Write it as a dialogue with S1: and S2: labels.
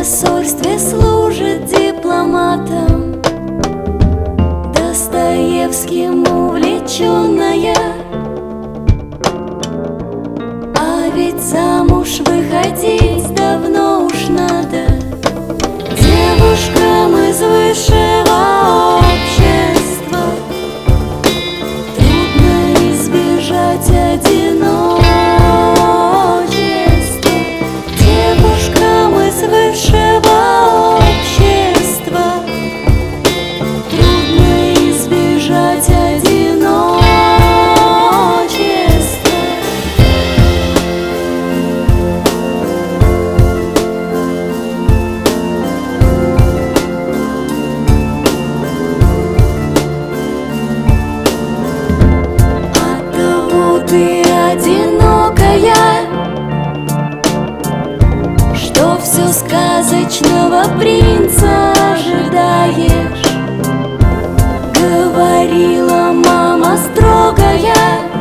S1: посольстве служит дипломатом, Достоевским увлеченная. А ведь замуж выходить давно уж надо девушкам из высшего общества. Трудно избежать одиночества девушкам из высшего общества. Трудно избежать одиночества. Оттого ты одинокая, что все сказочного принца ожидаешь. Говорила мама строгая: